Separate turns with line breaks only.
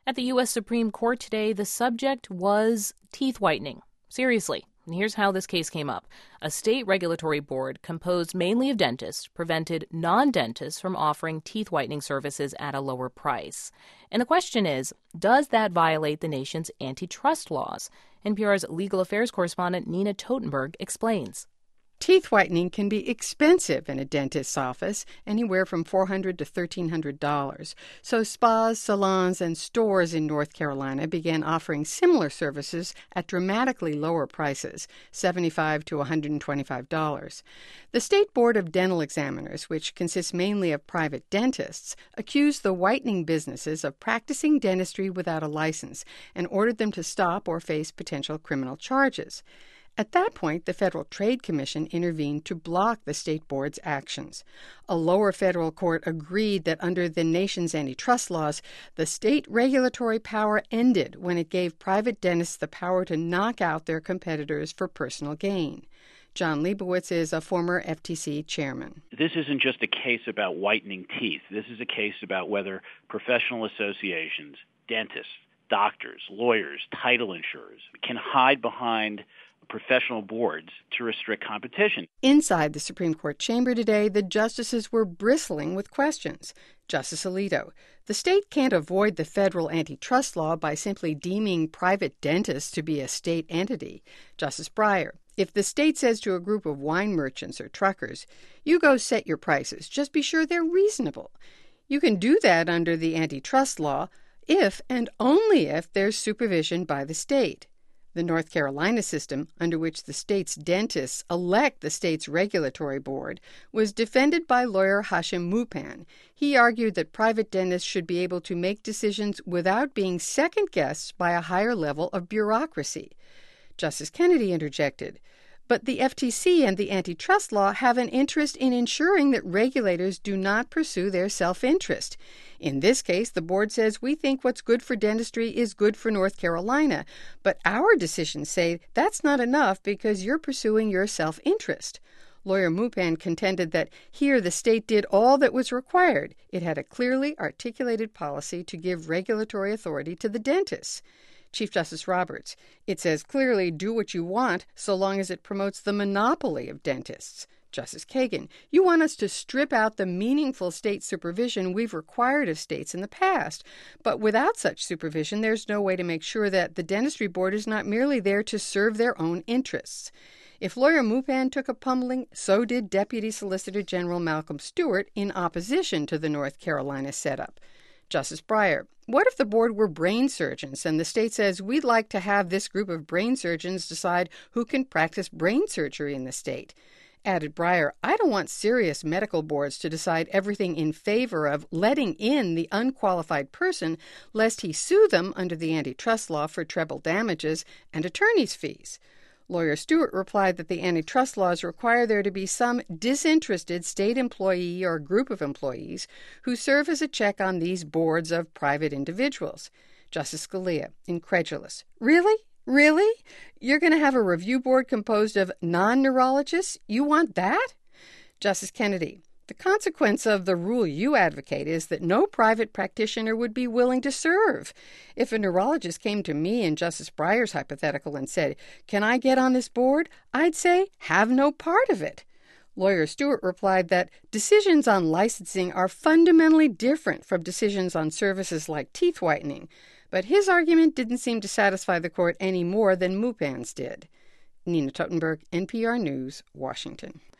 At the U.S. Supreme Court today, the subject was teeth whitening. Seriously. And here's how this case came up. A state regulatory board composed mainly of dentists prevented non-dentists from offering teeth whitening services at a lower price. And the question is, does that violate the nation's antitrust laws? NPR's legal affairs correspondent Nina Totenberg explains.
Teeth whitening can be expensive in a dentist's office, anywhere from $400 to $1,300. So spas, salons, and stores in North Carolina began offering similar services at dramatically lower prices, $75 to $125. The State Board of Dental Examiners, which consists mainly of private dentists, accused the whitening businesses of practicing dentistry without a license and ordered them to stop or face potential criminal charges. At that point, the Federal Trade Commission intervened to block the state board's actions. A lower federal court agreed that under the nation's antitrust laws, the state regulatory power ended when it gave private dentists the power to knock out their competitors for personal gain. John Leibowitz is a former FTC chairman.
This isn't just a case about whitening teeth. This is a case about whether professional associations, dentists, doctors, lawyers, title insurers can hide behind professional boards to restrict competition.
Inside the Supreme Court chamber today, the justices were bristling with questions. Justice Alito, the state can't avoid the federal antitrust law by simply deeming private dentists to be a state entity. Justice Breyer, if the state says to a group of wine merchants or truckers, you go set your prices, just be sure they're reasonable. You can do that under the antitrust law if and only if there's supervision by the state. The North Carolina system, under which the state's dentists elect the state's regulatory board, was defended by lawyer Hashim Mupan. He argued that private dentists should be able to make decisions without being second-guessed by a higher level of bureaucracy. Justice Kennedy interjected, but the FTC and the antitrust law have an interest in ensuring that regulators do not pursue their self-interest. In this case, the board says we think what's good for dentistry is good for North Carolina, but our decisions say that's not enough because you're pursuing your self-interest. Lawyer Mupan contended that here the state did all that was required. It had a clearly articulated policy to give regulatory authority to the dentists. Chief Justice Roberts, it says clearly do what you want so long as it promotes the monopoly of dentists. Justice Kagan, you want us to strip out the meaningful state supervision we've required of states in the past. But without such supervision, there's no way to make sure that the dentistry board is not merely there to serve their own interests. If lawyer Mupan took a pummeling, so did Deputy Solicitor General Malcolm Stewart in opposition to the North Carolina setup. Justice Breyer, what if the board were brain surgeons and the state says we'd like to have this group of brain surgeons decide who can practice brain surgery in the state? Added Breyer, I don't want serious medical boards to decide everything in favor of letting in the unqualified person lest he sue them under the antitrust law for treble damages and attorney's fees. Lawyer Stewart replied that the antitrust laws require there to be some disinterested state employee or group of employees who serve as a check on these boards of private individuals. Justice Scalia, incredulous. Really? Really? You're going to have a review board composed of non-neurologists? You want that? Justice Kennedy, the consequence of the rule you advocate is that no private practitioner would be willing to serve. If a neurologist came to me in Justice Breyer's hypothetical and said, "Can I get on this board?" I'd say, "Have no part of it." Lawyer Stewart replied that decisions on licensing are fundamentally different from decisions on services like teeth whitening. But his argument didn't seem to satisfy the court any more than Mupan's did. Nina Totenberg, NPR News, Washington.